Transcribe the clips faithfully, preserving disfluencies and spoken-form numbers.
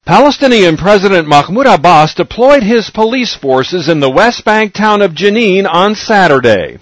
Palestinian President Mahmoud Abbas deployed his police forces in the West Bank town of Jenin on Saturday.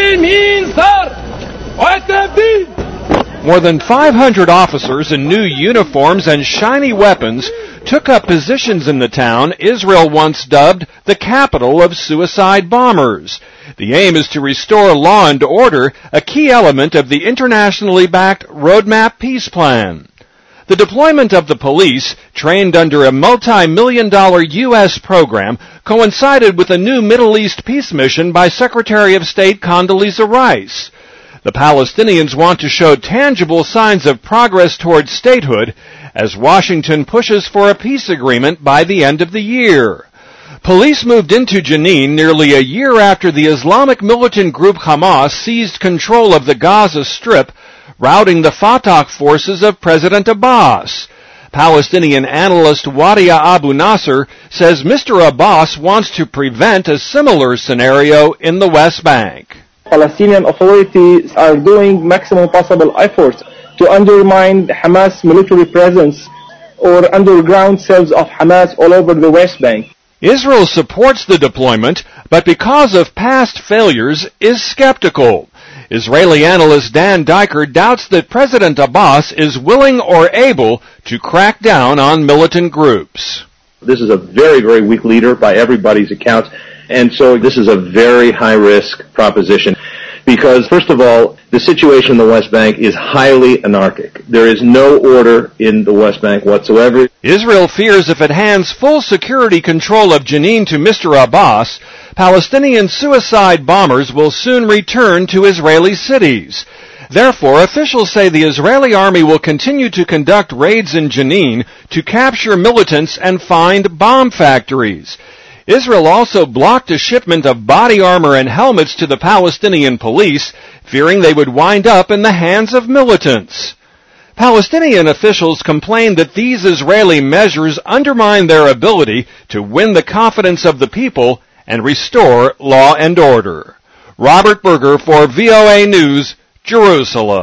More than five hundred officers in new uniforms and shiny weapons took up positions in the town Israel once dubbed the capital of suicide bombers. The aim is to restore law and order, a key element of the internationally backed Roadmap Peace Plan. The deployment of the police, trained under a multi-million dollar U S program, coincided with a new Middle East peace mission by Secretary of State Condoleezza Rice. The Palestinians want to show tangible signs of progress towards statehood as Washington pushes for a peace agreement by the end of the year. Police moved into Jenin nearly a year after the Islamic militant group Hamas seized control of the Gaza Strip, routing the Fatah forces of President Abbas. Palestinian analyst Wadia Abu Nasser says Mister Abbas wants to prevent a similar scenario in the West Bank. Palestinian authorities are doing maximum possible efforts to undermine Hamas military presence or underground cells of Hamas all over the West Bank. Israel supports the deployment, but because of past failures is skeptical. Israeli analyst Dan Diker doubts that President Abbas is willing or able to crack down on militant groups. This is a very, very weak leader by everybody's accounts, and so this is a very high-risk proposition because, first of all, the situation in the West Bank is highly anarchic. There is no order in the West Bank whatsoever. Israel fears if it hands full security control of Jenin to Mister Abbas, Palestinian suicide bombers will soon return to Israeli cities. Therefore, officials say the Israeli army will continue to conduct raids in Jenin to capture militants and find bomb factories. Israel also blocked a shipment of body armor and helmets to the Palestinian police, fearing they would wind up in the hands of militants. Palestinian officials complained that these Israeli measures undermine their ability to win the confidence of the people and restore law and order. Robert Berger for V O A News, Jerusalem.